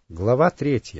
Глава 3.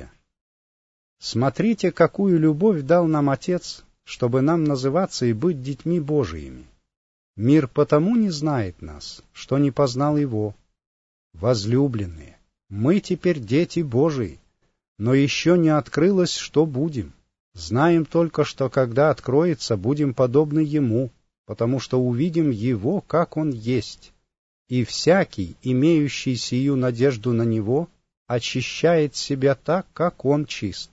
Смотрите, какую любовь дал нам Отец, чтобы нам называться и быть детьми Божиими. Мир потому не знает нас, что не познал Его. Возлюбленные, мы теперь дети Божии, но еще не открылось, что будем. Знаем только, что когда откроется, будем подобны Ему, потому что увидим Его, как Он есть. И всякий, имеющий сию надежду на Него, очищает себя так, как Он чист.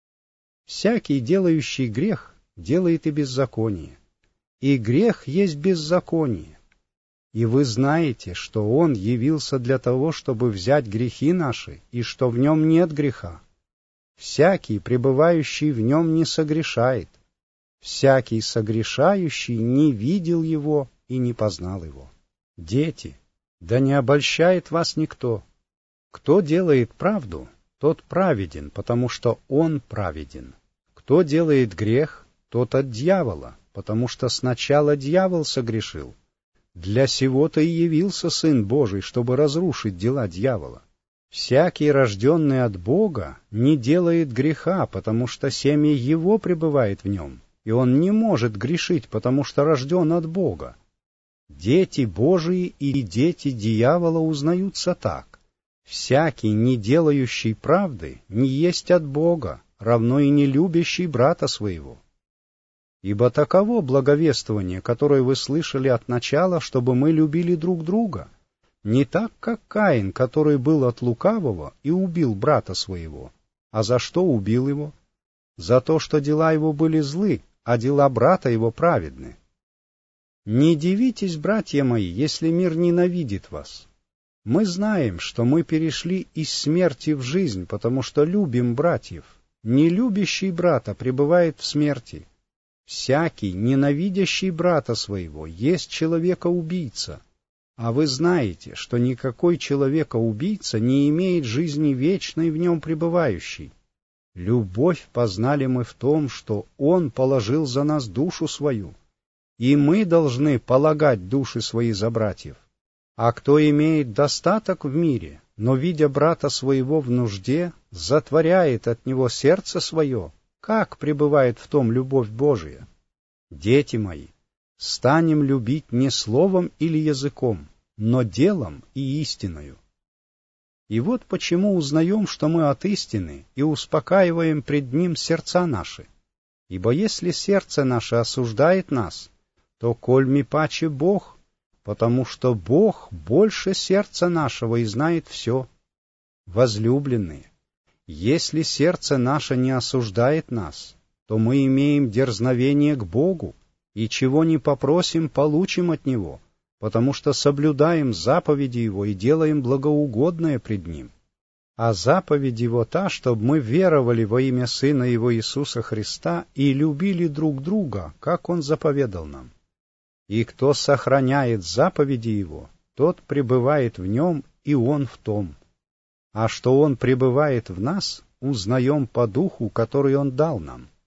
Всякий, делающий грех, делает и беззаконие, и грех есть беззаконие. И вы знаете, что Он явился для того, чтобы взять грехи наши, и что в Нем нет греха. Всякий, пребывающий в Нем, не согрешает. Всякий согрешающий не видел Его и не познал Его. Дети, да не обольщает вас никто. Кто делает правду, тот праведен, потому что он праведен. Кто делает грех, тот от дьявола, потому что сначала дьявол согрешил. Для сего-то и явился Сын Божий, чтобы разрушить дела дьявола. Всякий, рожденный от Бога, не делает греха, потому что семя Его пребывает в нем, и он не может грешить, потому что рожден от Бога. Дети Божии и дети дьявола узнаются так. Всякий, не делающий правды, не есть от Бога, равно и не любящий брата своего. Ибо таково благовествование, которое вы слышали от начала, чтобы мы любили друг друга, не так, как Каин, который был от лукавого и убил брата своего. А за что убил его? За то, что дела его были злы, а дела брата его праведны. Не дивитесь, братья мои, если мир ненавидит вас. Мы знаем, что мы перешли из смерти в жизнь, потому что любим братьев. Не любящий брата пребывает в смерти. Всякий, ненавидящий брата своего, есть человека-убийца. А вы знаете, что никакой человека-убийца не имеет жизни вечной в нем пребывающей. Любовь познали мы в том, что Он положил за нас душу свою, и мы должны полагать души свои за братьев. А кто имеет достаток в мире, но, видя брата своего в нужде, затворяет от него сердце свое, как пребывает в том любовь Божия? Дети мои, станем любить не словом или языком, но делом и истиною. И вот почему узнаем, что мы от истины, и успокаиваем пред Ним сердца наши. Ибо если сердце наше осуждает нас, то коль ми паче Бог, потому что Бог больше сердца нашего и знает все. Возлюбленные, если сердце наше не осуждает нас, то мы имеем дерзновение к Богу, и чего не попросим, получим от Него, потому что соблюдаем заповеди Его и делаем благоугодное пред Ним. А заповедь Его та, чтобы мы веровали во имя Сына Его Иисуса Христа и любили друг друга, как Он заповедал нам. И кто сохраняет заповеди Его, тот пребывает в Нем, и Он в том. А что Он пребывает в нас, узнаем по Духу, который Он дал нам.